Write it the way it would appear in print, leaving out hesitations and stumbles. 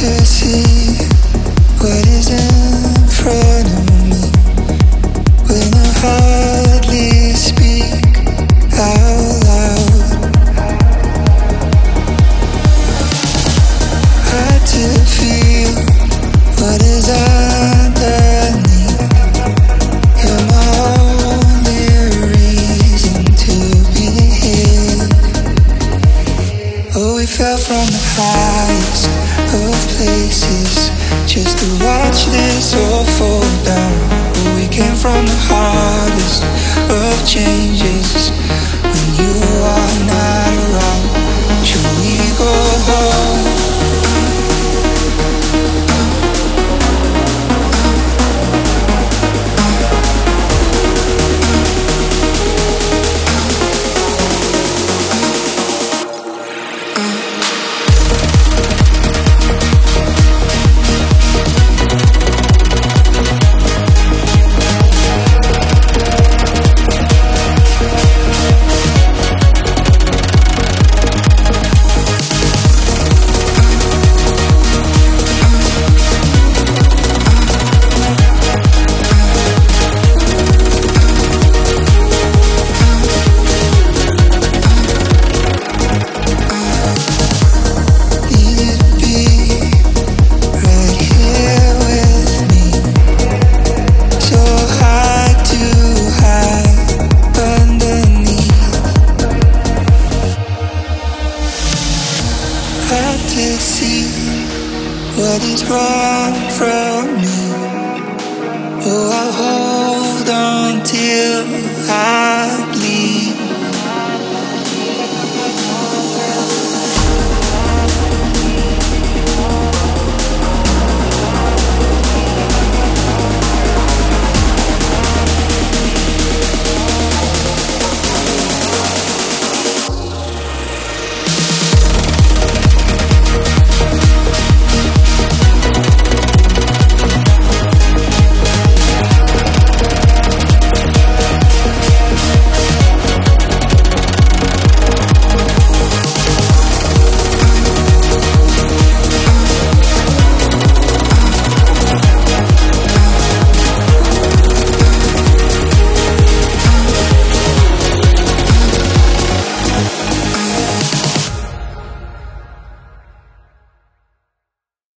to see what is in front of me when I hardly speak out loud. Hard to feel what is underneath. You're my only reason to be here. Oh, we fell from the highest of places just to watch this all fall down. Oh, we came from the hardest of changes when you are not around. Should we go home? To see what is wrong from me. Oh, I hold on till I